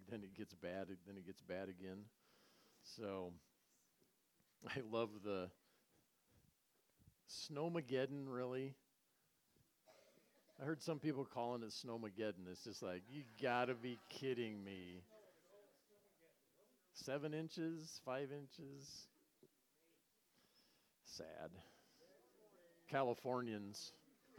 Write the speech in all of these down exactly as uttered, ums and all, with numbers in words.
then it gets bad, then it gets bad again. So I love the Snowmageddon, really. I heard some people calling it Snowmageddon. It's just like, you gotta be kidding me. Seven inches, five inches. Sad. Californians.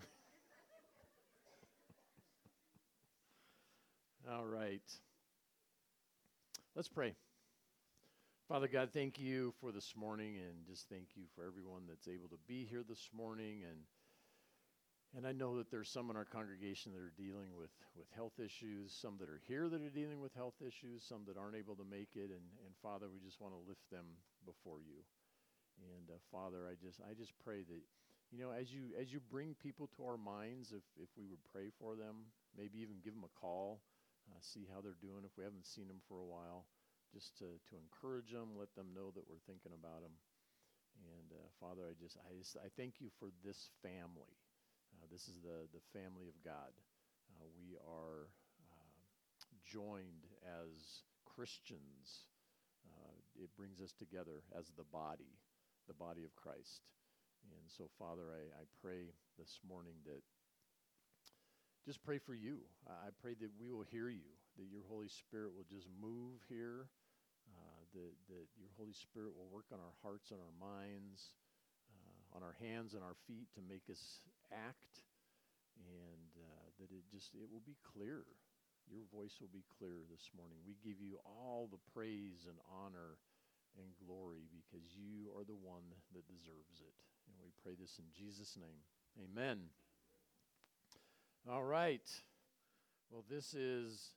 All right. Let's pray. Father God, thank you for this morning, and just thank you for everyone that's able to be here this morning. And and I know that there's some in our congregation that are dealing with, with health issues, some that are here that are dealing with health issues, some that aren't able to make it. And, and Father, we just want to lift them before you. And uh, Father, I just I just pray that, you know, as you as you bring people to our minds, if, if we would pray for them, maybe even give them a call, uh, see how they're doing if we haven't seen them for a while, just to, to encourage them, let them know that we're thinking about them. And uh, Father, I just I just I thank you for this family. Uh, this is the, the family of God. Uh, we are uh, joined as Christians. Uh, it brings us together as the body, the body of Christ. And so, Father, I, I pray this morning that, just pray for you. I pray that we will hear you, that your Holy Spirit will just move here, uh, that, that your Holy Spirit will work on our hearts and our minds, Uh, on our hands and our feet to make us act, and uh, that it just, it will be clear. Your voice will be clear this morning. We give you all the praise and honor and glory because you are the one that deserves it. And we pray this in Jesus' name. Amen. All right. Well, this is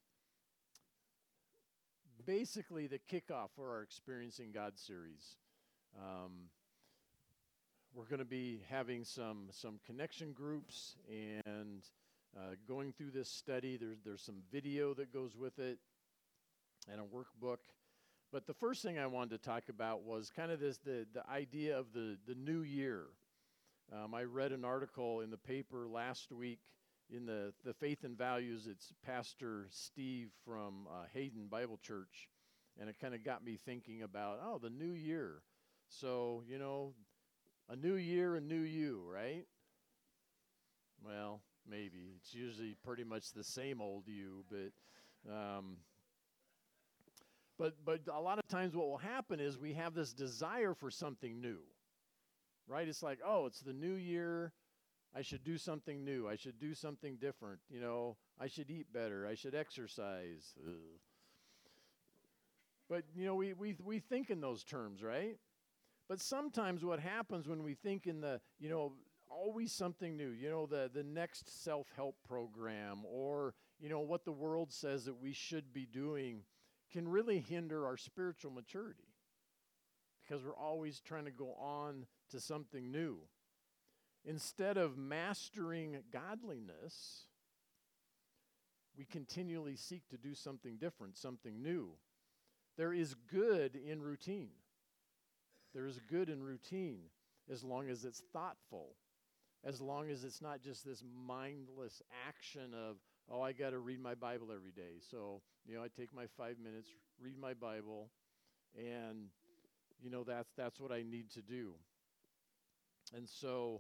basically the kickoff for our Experiencing God series. Um, We're going to be having some some connection groups and uh, going through this study. There's there's some video that goes with it and a workbook. But the first thing I wanted to talk about was kind of this the the idea of the the new year. Um, I read an article in the paper last week in the the Faith and Values. It's Pastor Steve from uh, Hayden Bible Church, and it kind of got me thinking about oh the new year. So you know. A new year, a new you, right? Well, maybe. It's usually pretty much the same old you, but um, but but a lot of times what will happen is we have this desire for something new, right? It's like, oh, it's the new year. I should do something new. I should do something different. You know, I should eat better. I should exercise. Ugh. But, you know, we, we, we think in those terms, right? But sometimes what happens when we think in the, you know, always something new, you know, the, the next self-help program or, you know, what the world says that we should be doing can really hinder our spiritual maturity because we're always trying to go on to something new. Instead of mastering godliness, we continually seek to do something different, something new. There is good in routine. There is good in routine as long as it's thoughtful, as long as it's not just this mindless action of, oh, I got to read my Bible every day. So, you know, I take my five minutes, read my Bible, and, you know, that's that's what I need to do. And so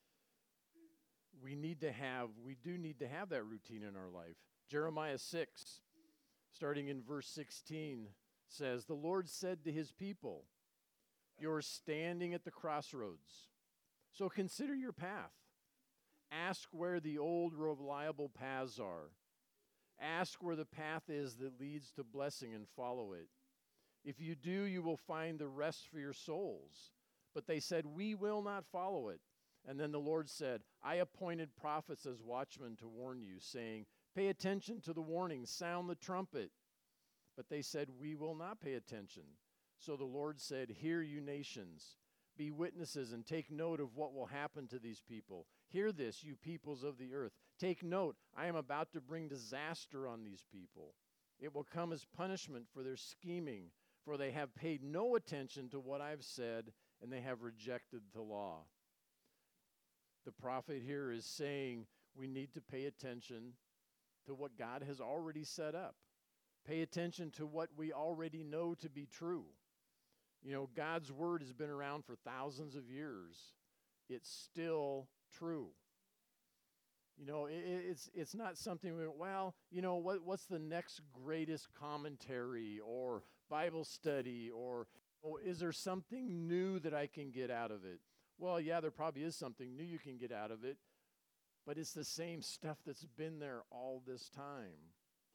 we need to have, we do need to have that routine in our life. Jeremiah six, starting in verse sixteen, says, the Lord said to his people, you're standing at the crossroads. So consider your path. Ask where the old reliable paths are. Ask where the path is that leads to blessing and follow it. If you do, you will find the rest for your souls. But they said, we will not follow it. And then the Lord said, I appointed prophets as watchmen to warn you, saying, pay attention to the warning, sound the trumpet. But they said, we will not pay attention. So the Lord said, hear you nations, be witnesses and take note of what will happen to these people. Hear this, you peoples of the earth. Take note, I am about to bring disaster on these people. It will come as punishment for their scheming, for they have paid no attention to what I've said, and they have rejected the law. The prophet here is saying we need to pay attention to what God has already set up. Pay attention to what we already know to be true. You know, God's word has been around for thousands of years. It's still true. You know, it, it's it's not something, we, well, you know, what what's the next greatest commentary or Bible study, or oh, is there something new that I can get out of it? Well, yeah, there probably is something new you can get out of it, but it's the same stuff that's been there all this time.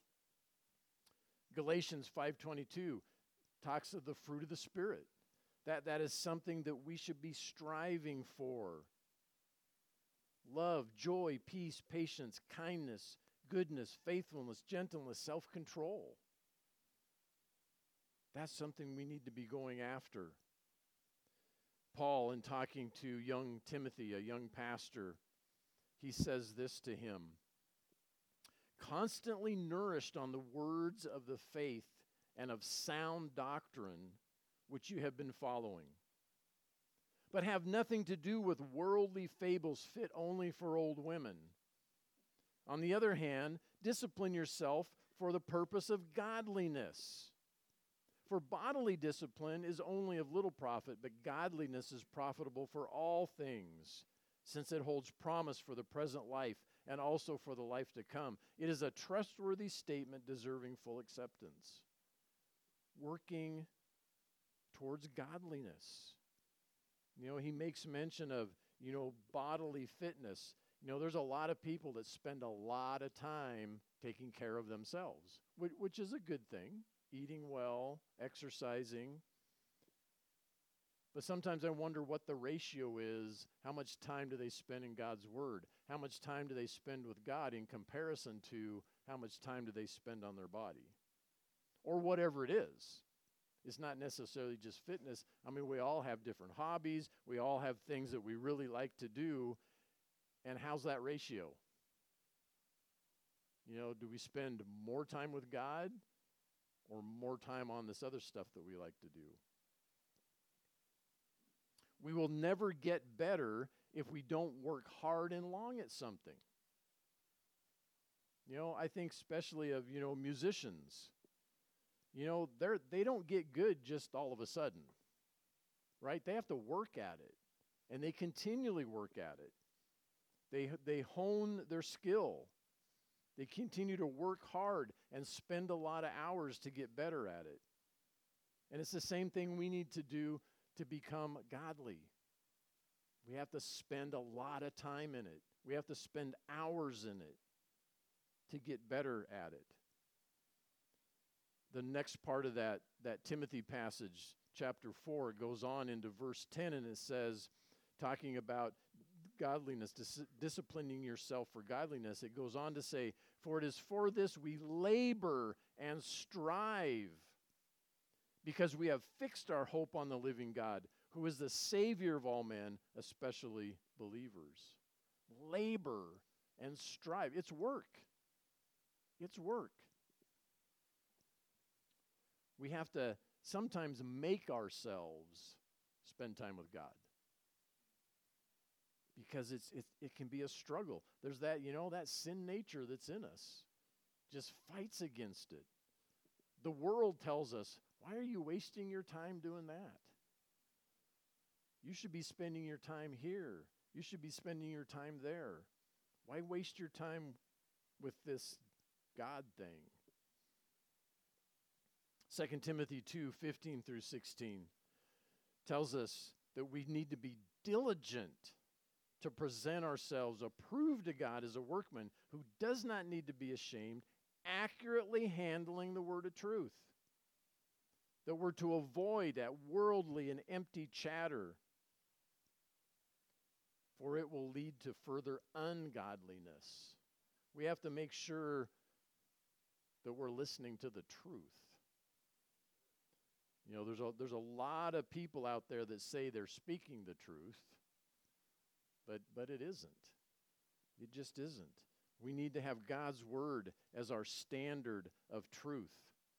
Galatians five twenty-two talks of the fruit of the Spirit. That that is something that we should be striving for. Love, joy, peace, patience, kindness, goodness, faithfulness, gentleness, self-control. That's something we need to be going after. Paul, in talking to young Timothy, a young pastor, he says this to him: constantly nourished on the words of the faith and of sound doctrine which you have been following, but have nothing to do with worldly fables fit only for old women. On the other hand, discipline yourself for the purpose of godliness. For bodily discipline is only of little profit, but godliness is profitable for all things, since it holds promise for the present life and also for the life to come. It is a trustworthy statement deserving full acceptance. Working towards godliness. You know, he makes mention of, you know, bodily fitness. You know, there's a lot of people that spend a lot of time taking care of themselves, which, which is a good thing, eating well, exercising. But sometimes I wonder what the ratio is. How much time do they spend in God's Word? How much time do they spend with God in comparison to how much time do they spend on their body? Or whatever it is. It's not necessarily just fitness. I mean, we all have different hobbies. We all have things that we really like to do. And how's that ratio? You know, do we spend more time with God or more time on this other stuff that we like to do? We will never get better if we don't work hard and long at something. You know, I think especially of, you know, musicians. You know, they're, they don't get good just all of a sudden, right? They have to work at it, and they continually work at it. They, they hone their skill. They continue to work hard and spend a lot of hours to get better at it. And it's the same thing we need to do to become godly. We have to spend a lot of time in it. We have to spend hours in it to get better at it. The next part of that, that Timothy passage, chapter four, goes on into verse ten, and it says, talking about godliness, dis- disciplining yourself for godliness, it goes on to say, for it is for this we labor and strive, because we have fixed our hope on the living God, who is the Savior of all men, especially believers. Labor and strive. It's work. It's work. We have to sometimes make ourselves spend time with God, because it's it, it can be a struggle. There's that, you know, that sin nature that's in us just fights against it. The world tells us, why are you wasting your time doing that? You should be spending your time here. You should be spending your time there. Why waste your time with this God thing? Second Timothy two, fifteen through sixteen tells us that we need to be diligent to present ourselves approved to God as a workman who does not need to be ashamed, accurately handling the word of truth. That we're to avoid that worldly and empty chatter, for it will lead to further ungodliness. We have to make sure that we're listening to the truth. You know, there's a, there's a lot of people out there that say they're speaking the truth, but, but it isn't. It just isn't. We need to have God's word as our standard of truth.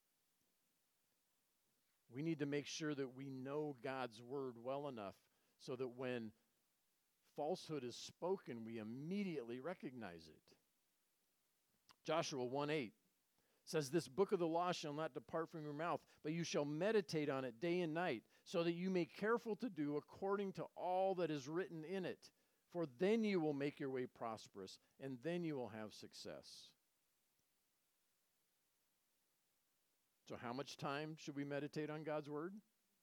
We need to make sure that we know God's word well enough so that when falsehood is spoken, we immediately recognize it. Joshua one eight says, this book of the law shall not depart from your mouth, but you shall meditate on it day and night, so that you may careful to do according to all that is written in it. For then you will make your way prosperous, and then you will have success. So how much time should we meditate on God's word?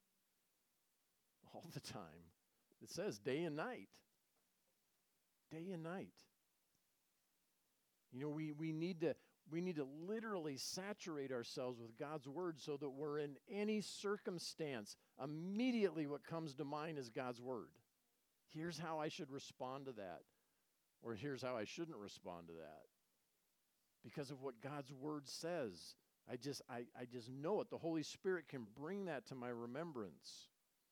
All the time. It says day and night. Day and night. You know, we, we need to we need to literally saturate ourselves with God's word so that we're in any circumstance. Immediately what comes to mind is God's word. Here's how I should respond to that. Or here's how I shouldn't respond to that. Because of what God's word says. I just I, I just know it. The Holy Spirit can bring that to my remembrance.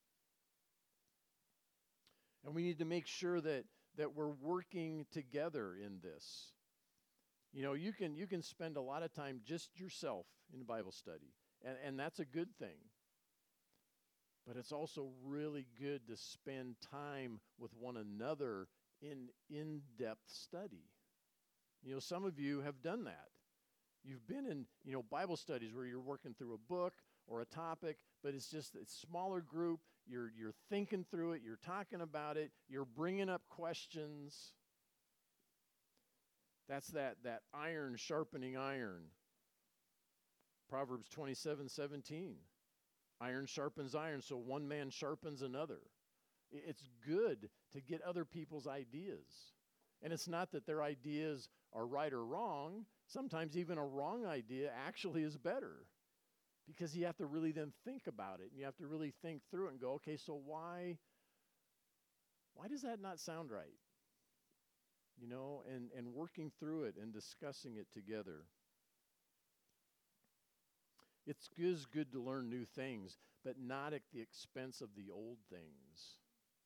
And we need to make sure that, that we're working together in this. You know, you can you can spend a lot of time just yourself in Bible study, and, and that's a good thing. But it's also really good to spend time with one another in in-depth study. You know, some of you have done that. You've been in, you know, Bible studies where you're working through a book or a topic, but it's just a smaller group. You're you're thinking through it. You're talking about it. You're bringing up questions. That's that, that iron sharpening iron. Proverbs twenty-seven seventeen. Iron sharpens iron, so one man sharpens another. It's good to get other people's ideas. And it's not that their ideas are right or wrong. Sometimes even a wrong idea actually is better. Because you have to really then think about it. And you have to really think through it and go, okay, so why, why does that not sound right? You know, and, and working through it and discussing it together. It's good, it's good to learn new things, but not at the expense of the old things.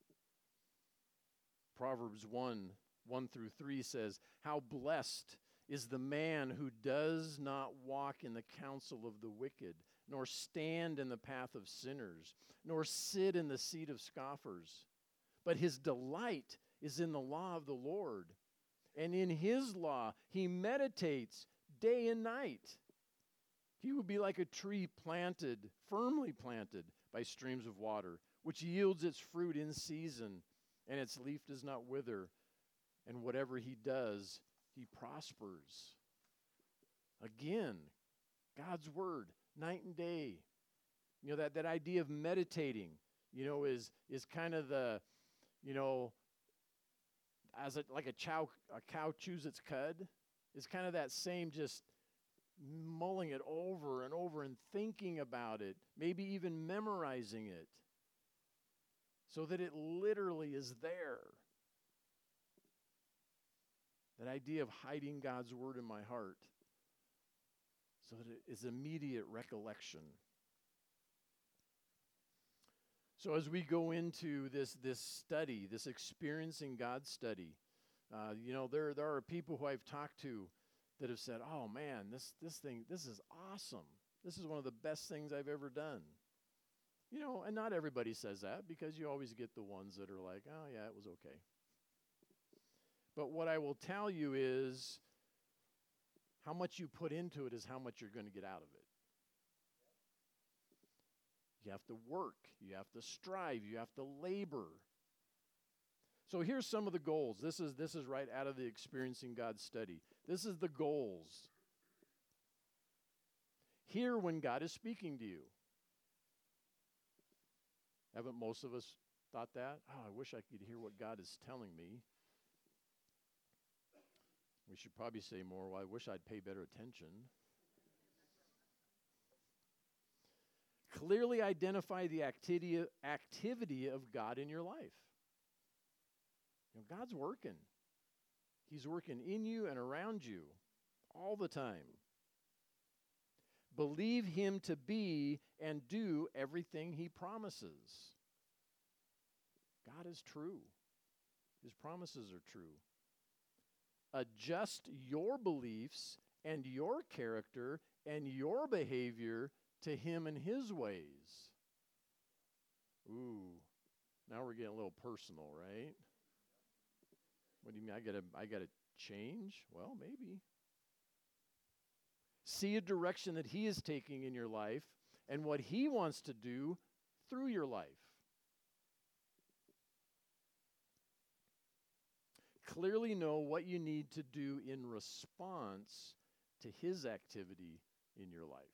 Proverbs one, one through three says, how blessed is the man who does not walk in the counsel of the wicked, nor stand in the path of sinners, nor sit in the seat of scoffers. But his delight is in the law of the Lord, and in his law he meditates day and night. He will be like a tree planted, firmly planted by streams of water, which yields its fruit in season, and its leaf does not wither, and whatever he does, he prospers. Again, God's word, night and day. You know, that, that idea of meditating, you know, is is kind of the, you know, as a, like a cow, a cow chews its cud. It's kind of that same just mulling it over and over and thinking about it, maybe even memorizing it, so that it literally is there. That idea of hiding God's word in my heart so that it is immediate recollection. So as we go into this, this study, this experiencing God study, uh, you know, there, there are people who I've talked to that have said, oh man, this, this thing, this is awesome. This is one of the best things I've ever done. You know, and not everybody says that, because you always get the ones that are like, oh yeah, it was okay. But what I will tell you is how much you put into it is how much you're going to get out of it. You have to work. You have to strive. You have to labor. So here's some of the goals. This is, this is right out of the Experiencing God study. This is the goals. Hear when God is speaking to you. Haven't most of us thought that? Oh, I wish I could hear what God is telling me. We should probably say more, well, I wish I'd pay better attention. Clearly identify the activity, activity of God in your life. You know, God's working. He's working in you and around you all the time. Believe him to be and do everything he promises. God is true. His promises are true. Adjust your beliefs and your character and your behavior to him and his ways. Ooh, now we're getting a little personal, right? What do you mean? I gotta, I gotta change? Well, maybe. See a direction that he is taking in your life and what he wants to do through your life. Clearly know what you need to do in response to his activity in your life.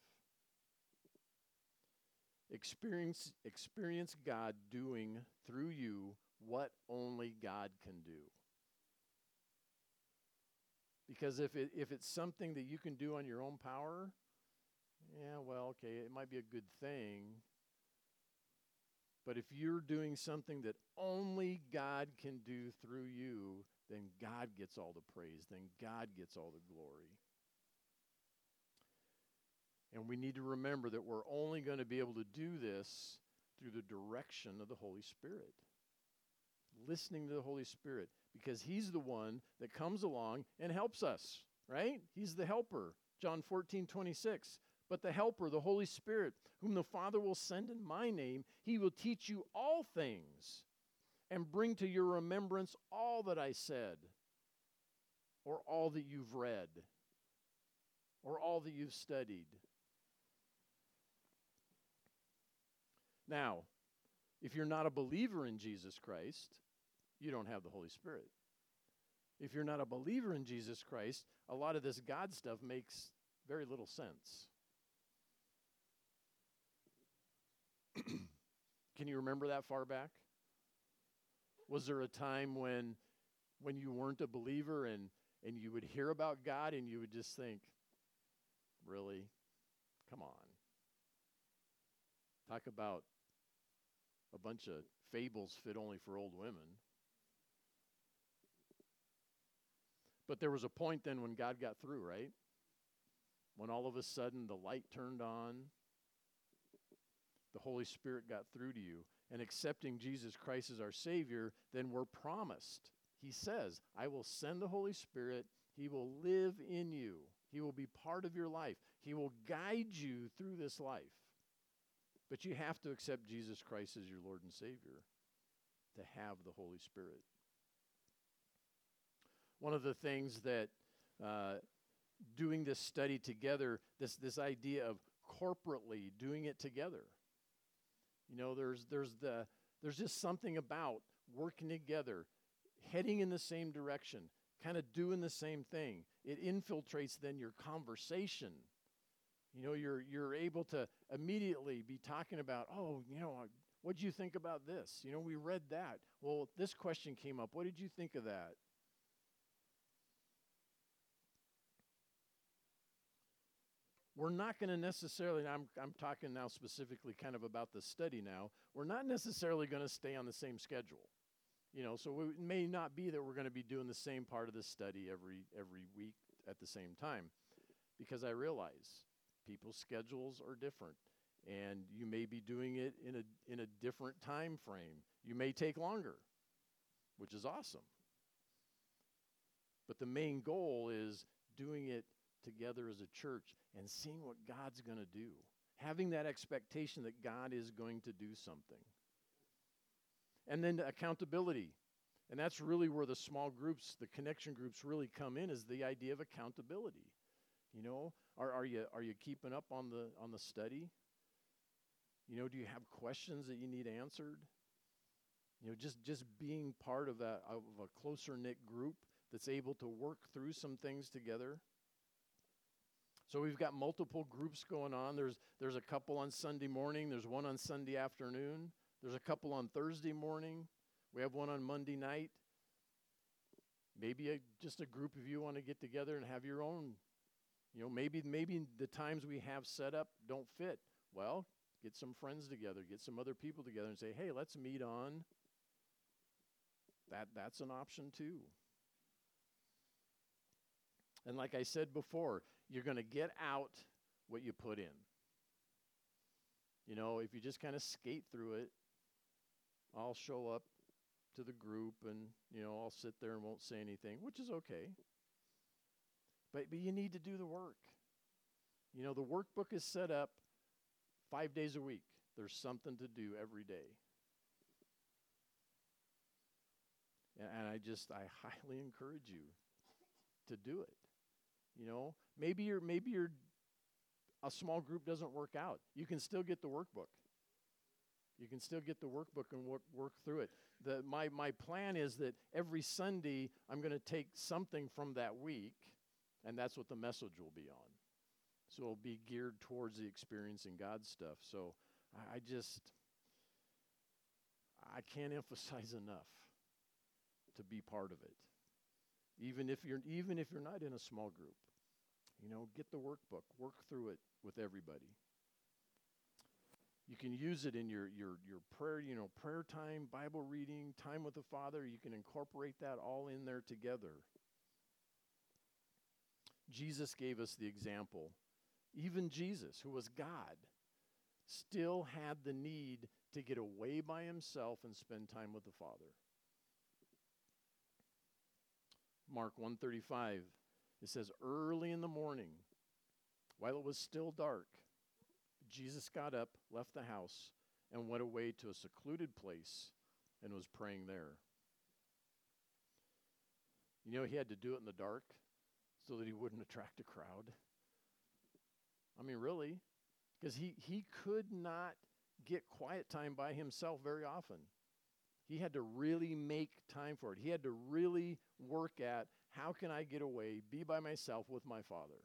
Experience, experience God doing through you what only God can do. Because if it, if it's something that you can do on your own power, yeah, well, okay, it might be a good thing. But if you're doing something that only God can do through you, then God gets all the praise. Then God gets all the glory. And we need to remember that we're only going to be able to do this through the direction of the Holy Spirit. Listening to the Holy Spirit, because he's the one that comes along and helps us, right? He's the helper. John fourteen twenty-six. But the helper, the Holy Spirit, whom the Father will send in my name, he will teach you all things and bring to your remembrance all that I said, or all that you've read, or all that you've studied. Now, if you're not a believer in Jesus Christ, you don't have the Holy Spirit. If you're not a believer in Jesus Christ, a lot of this God stuff makes very little sense. Can you remember that far back? Was there a time when when you weren't a believer and, and you would hear about God and you would just think, really? Come on. Talk about a bunch of fables fit only for old women. But there was a point then when God got through, right? When all of a sudden the light turned on, the Holy Spirit got through to you, and accepting Jesus Christ as our Savior, then we're promised. He says, I will send the Holy Spirit. He will live in you. He will be part of your life. He will guide you through this life. But you have to accept Jesus Christ as your Lord and Savior to have the Holy Spirit. One of the things that uh, doing this study together, this, this idea of corporately doing it together. You know, there's there's the there's just something about working together, heading in the same direction, kind of doing the same thing. It infiltrates then your conversation. You know, you're you're able to immediately be talking about, oh, you know, what did you think about this? You know, we read that. Well, this question came up. What did you think of that? We're not going to necessarily, and I'm, I'm talking now specifically kind of about the study now, we're not necessarily going to stay on the same schedule. You know, so it may not be that we're going to be doing the same part of the study every every week at the same time, because I realize people's schedules are different, and you may be doing it in a in a different time frame. You may take longer, which is awesome. But the main goal is doing it together as a church and seeing what God's going to do. Having that expectation that God is going to do something. And then accountability. And that's really where the small groups, the connection groups really come in, is the idea of accountability. You know, are, are you are you keeping up on the on the study? You know, do you have questions that you need answered? You know, just, just being part of a, of a closer knit group that's able to work through some things together. So we've got multiple groups going on. There's there's a couple on Sunday morning. There's one on Sunday afternoon. There's a couple on Thursday morning. We have one on Monday night. Maybe a, just a group of you want to get together and have your own. You know, maybe maybe the times we have set up don't fit. Well, get some friends together. Get some other people together and say, hey, let's meet on. That that's an option too. And like I said before, you're going to get out what you put in. You know, if you just kind of skate through it, I'll show up to the group and, you know, I'll sit there and won't say anything, which is okay. But, but you need to do the work. You know, the workbook is set up five days a week. There's something to do every day. And, and I just, I highly encourage you to do it. You know, maybe you're maybe you're a small group doesn't work out, you can still get the workbook. You can still get the workbook and work, work through it. The, my, my plan is that every Sunday I'm going to take something from that week, and that's what the message will be on. So it'll be geared towards the experiencing God stuff. So I, I just, I can't emphasize enough to be part of it. Even if you're even if you're not in a small group, you know, get the workbook, work through it with everybody. You can use it in your your your prayer, you know, prayer time, Bible reading, time with the Father. You can incorporate that all in there together. Jesus gave us the example. Even Jesus, who was God, still had the need to get away by himself and spend time with the Father. Mark one thirty-five, it says, early in the morning, while it was still dark, Jesus got up, left the house, and went away to a secluded place and was praying there. You know, he had to do it in the dark so that he wouldn't attract a crowd. I mean, really, because he, he could not get quiet time by himself very often. He had to really make time for it. He had to really work at, how can I get away, be by myself with my Father?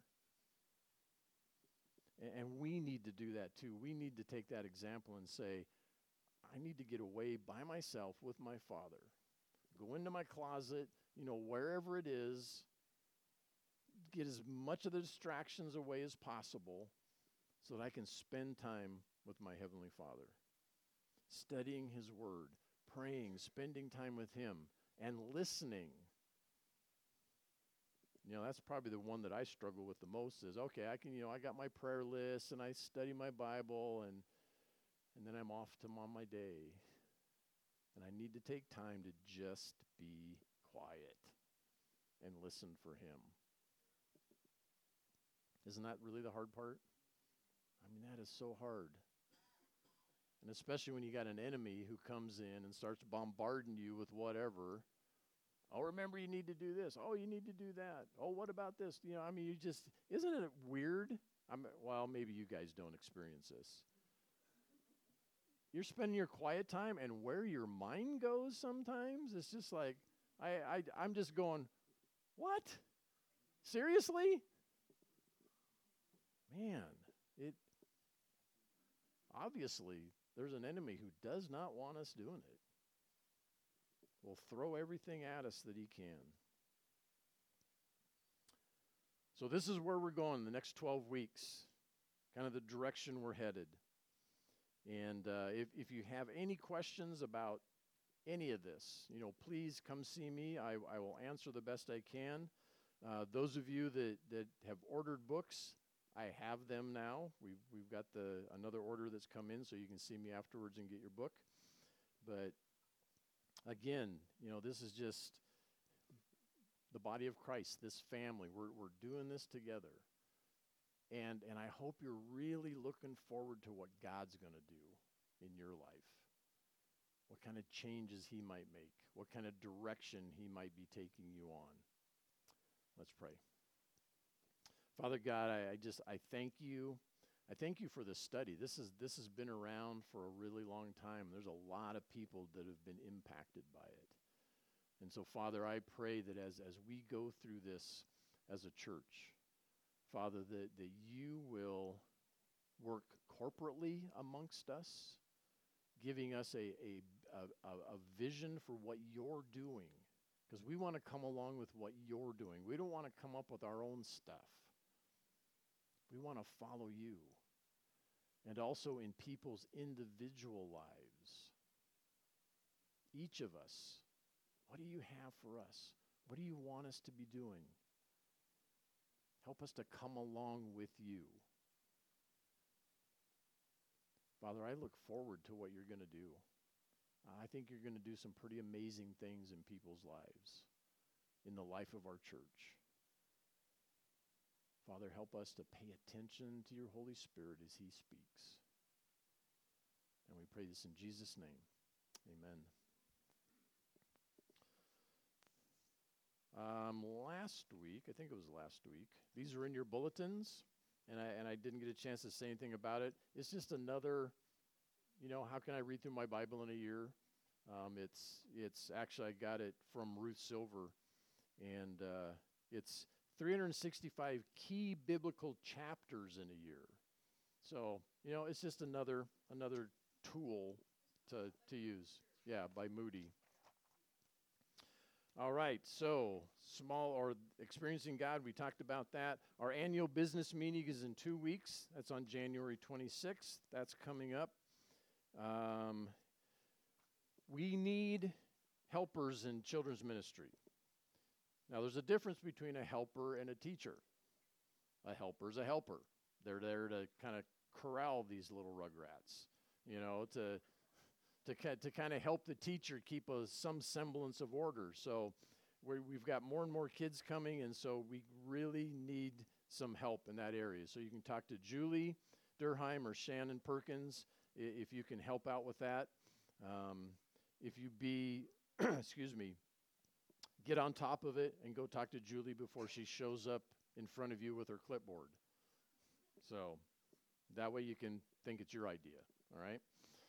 And, and we need to do that too. We need to take that example and say, I need to get away by myself with my Father. Go into my closet, you know, wherever it is, get as much of the distractions away as possible so that I can spend time with my Heavenly Father. Studying His Word, praying, spending time with Him, and listening. You know, that's probably the one that I struggle with the most is, okay, I can, you know, I got my prayer list and I study my Bible and and then I'm off to on my day. And I need to take time to just be quiet and listen for Him. Isn't that really the hard part? I mean, that is so hard. And especially when you got an enemy who comes in and starts bombarding you with whatever. Oh, remember you need to do this. Oh, you need to do that. Oh, what about this? You know, I mean, you just, isn't it weird? I'm, well, maybe you guys don't experience this. You're spending your quiet time, and where your mind goes sometimes, it's just like, I, I, I'm just going, what? Seriously? Man, it, obviously, there's an enemy who does not want us doing it. Will throw everything at us that he can. So this is where we're going the next twelve weeks, kind of the direction we're headed. And uh, if, if you have any questions about any of this, you know, please come see me. I, I will answer the best I can. Uh, those of you that, that have ordered books, I have them now. We've, we've got the another order that's come in, so you can see me afterwards and get your book. But again, you know, this is just the body of Christ, this family. We're we're doing this together. And and I hope you're really looking forward to what God's going to do in your life. What kind of changes He might make. What kind of direction He might be taking you on. Let's pray. Father God, I, I just, I thank you. I thank you for this study. This is this has been around for a really long time. There's a lot of people that have been impacted by it. And so, Father, I pray that as, as we go through this as a church, Father, that, that you will work corporately amongst us, giving us a, a, a, a vision for what you're doing. Because we want to come along with what you're doing. We don't want to come up with our own stuff. We want to follow you. And also in people's individual lives. Each of us, what do you have for us? What do you want us to be doing? Help us to come along with you. Father, I look forward to what you're going to do. I think you're going to do some pretty amazing things in people's lives, in the life of our church. Father, help us to pay attention to your Holy Spirit as he speaks. And we pray this in Jesus' name. Amen. Um, last week, I think it was last week, these are in your bulletins, and I and I didn't get a chance to say anything about it. It's just another, you know, how can I read through my Bible in a year? Um, it's it's actually I got it from Ruth Silver, and uh, it's three hundred sixty-five key biblical chapters in a year. So you know, it's just another another tool to to use. Yeah, by Moody. All right, so small or experiencing God, we talked about that. Our annual business meeting is in two weeks. That's on January twenty-sixth. That's coming up. Um, we need helpers in children's ministry. Now, there's a difference between a helper and a teacher. A helper is a helper. They're there to kind of corral these little rugrats, you know, to to to kind of help the teacher keep a, some semblance of order. So we we've got more and more kids coming, and so we really need some help in that area. So you can talk to Julie Durheim or Shannon Perkins if you can help out with that. Um, if you be, excuse me, get on top of it and go talk to Julie before she shows up in front of you with her clipboard. So that way you can think it's your idea, all right?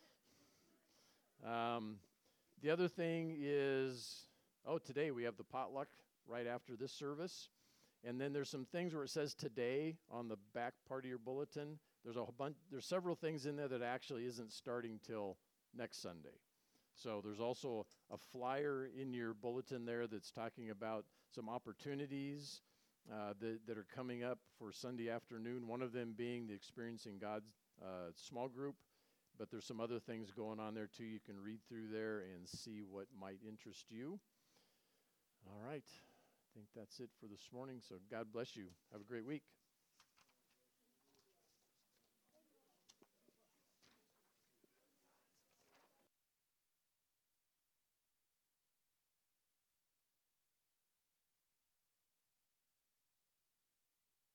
Um, the other thing is, oh, today we have the potluck right after this service. And then there's some things where it says today on the back part of your bulletin. There's a whole bunch, there's several things in there that actually isn't starting till next Sunday. So there's also a flyer in your bulletin there that's talking about some opportunities uh, that, that are coming up for Sunday afternoon, one of them being the Experiencing God uh, small group. But there's some other things going on there, too. You can read through there and see what might interest you. All right. I think that's it for this morning. So God bless you. Have a great week.